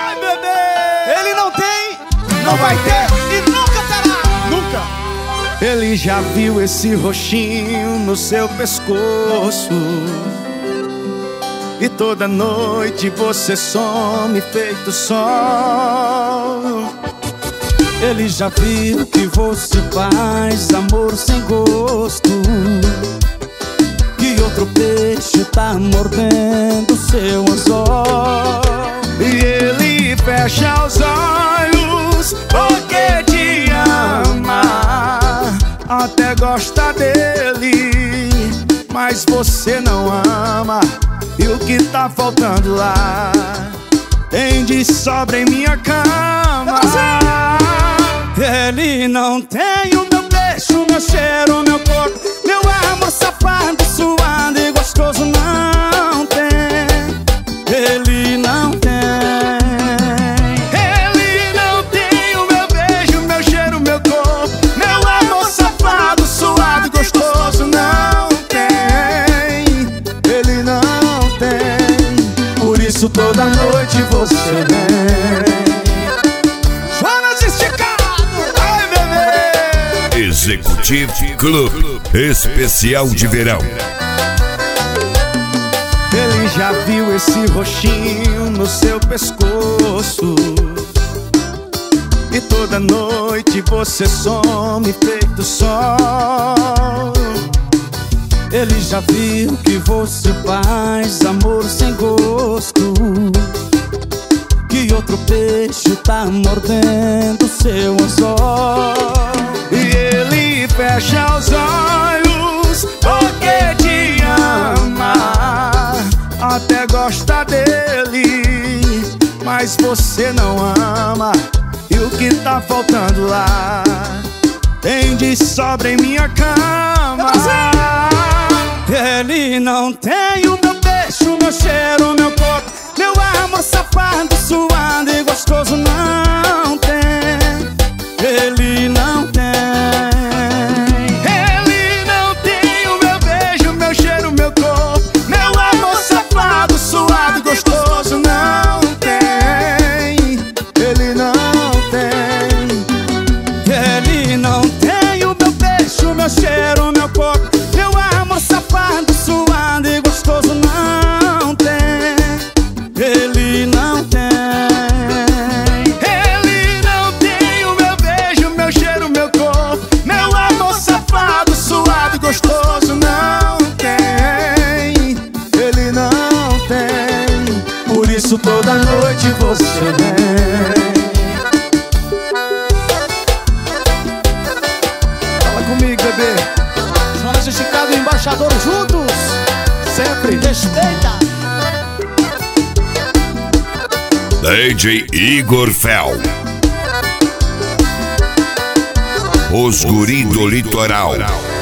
Ai, bebê! Ele não tem, não vai ter e nunca terá. Nunca. Ele já viu esse roxinho no seu pescoço, e toda noite você some feito sol. Ele já viu que você faz amor sem gosto, que outro peixe tá mordendo seu anzol. E ele fecha os olhos porque te ama, até gosta dele, mas você não ama. E o que tá faltando lá tem de sobra em minha cama. Ele não tem o meu beijo, meu cheiro, meu corpo, meu amor safado, suado e gostoso. Não tem. Ele não tem. Ele não tem o meu beijo, meu cheiro, meu corpo, meu amor safado, suado e gostoso. Não tem. Ele não tem. Por isso toda noite você vem. Executive Club Especial de Verão. Ele já viu esse roxinho no seu pescoço, e toda noite você some feito sol. Ele já viu que você faz amor sem gosto, que outro peixe tá mordendo seu anzol. E ele fecha os olhos porque te ama, até gosta dele, mas você não ama. E o que tá faltando lá tem de sobra em minha cama. Ele não tem o meu beijo, meu cheiro, meu corpo, meu amor safado, suado e gostoso. Não tem. Ele não tem. Ele não tem o meu beijo, meu cheiro, meu corpo, meu amor safado, suado e gostoso. Não tem. Ele não tem. Ele não tem o meu beijo, meu cheiro, meu corpo, meu amor safado, suado e gostoso. Não tem. Ele não tem. Ele não tem o meu beijo, meu cheiro, meu corpo, meu amor safado, suado e gostoso. Não tem. Ele não tem. Por isso toda noite você vem. Fala comigo, bebê. Jonas e Chicago, embaixador juntos. Sempre. Respeita. DJ Igor Fel, os guri do litoral.